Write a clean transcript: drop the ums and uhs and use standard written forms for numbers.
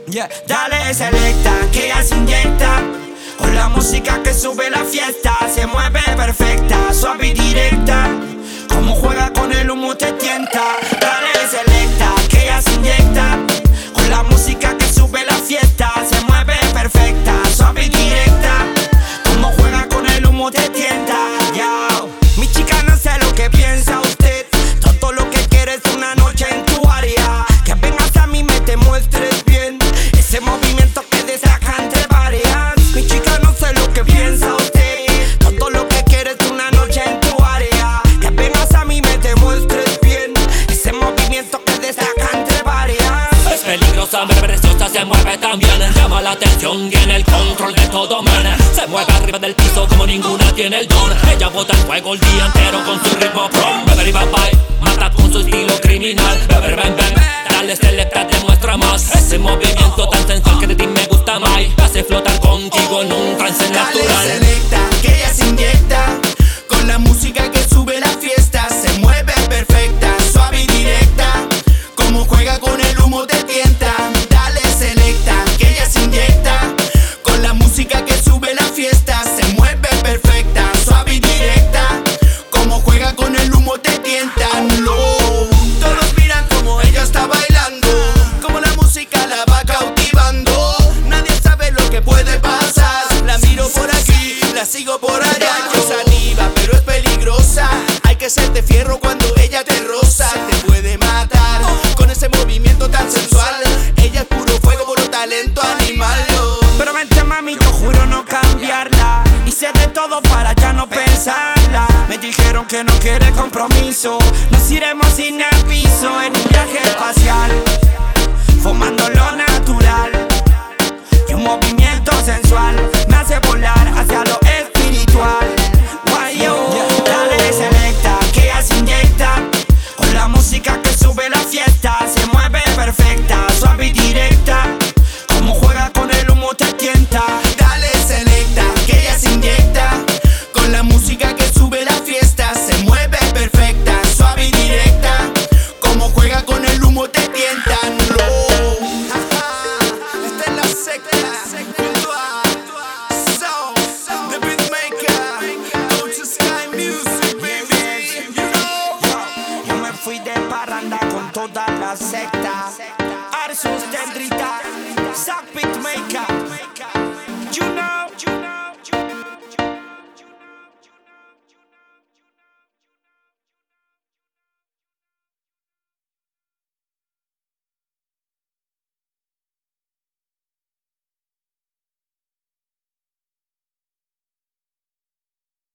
Yeah. Dale selecta, que ella se inyecta con la música que sube la fiesta. Se mueve perfecta, suave y directa. Como juega con el humo te tienta. Dale selecta, que ella se inyecta con la música que sube la fiesta. Se mueve perfecta, suave y directa. Como juega con el humo te tienta. Yo, mi chica, no sé lo que piensa usted. Todo lo que quieres es una noche en tu área. Que vengas a mí, me te muestres bien. Ese movimiento que destaca entre varias. Mi chica, no sé lo que piensa usted. Todo lo que quieres es una noche en tu área. Que vengas a mí, me te muestres bien. Ese movimiento que destaca entre varias. Es peligrosa, preciosa, se mueve también. Llama la atención, tiene el control de todo, man. Se mueve arriba del piso como ninguna tiene el don. Ella bota el fuego el día entero con su ritmo pro. Beber y bye, mata con su estilo criminal. Beber, ven, ven, dale selecta, demuestra más. Ese movimiento tan sensual que de ti me gusta más. Me hace flotar contigo en un trance natural. Dale selecta, que ella se inyecta con la música que sube la fiesta. Se mueve perfecta, suave y directa. Como juega con el humo te tienta. Dale selecta, que ella se inyecta con la música que sube la fiesta. Se mueve perfecta, suave y directa. Como juega con el humo te tienta. No, todos miran como ella está bailando, como la música la va cautivando. Nadie sabe lo que puede pasar. La miro por aquí, la sigo por allá. Yo saliva, pero es peligrosa. Hay que ser de fierro cuando ella te roza. Te puede matar con ese movimiento tan sensual. Ella es puro fuego, puro talento animal. Pero vente, mami, yo juro no cambiarla. Hice de todo para ya no pensarla. Me dijeron que no quiere compromiso. Nos iremos sin aviso en un viaje espacial, fumando lo natural. Y un movimiento sensual me hace volar hacia lo espiritual. Why yo? Dale selecta, que ella se inyecta con la música que sube la fiesta. Se mueve perfecta, suave y directa. Como juega con el humo te tienta. Dale selecta, que ella se inyecta con la música que sube la fiesta. Se mueve perfecta, suave y directa. Como juega con el humo te tienta. No, esta es la secta junto a Sound, the beatmaker, go to Sky Music, baby. You know. Yo me fui de parranda con toda la secta. Arsus Tendrita, Zack Beatmaker.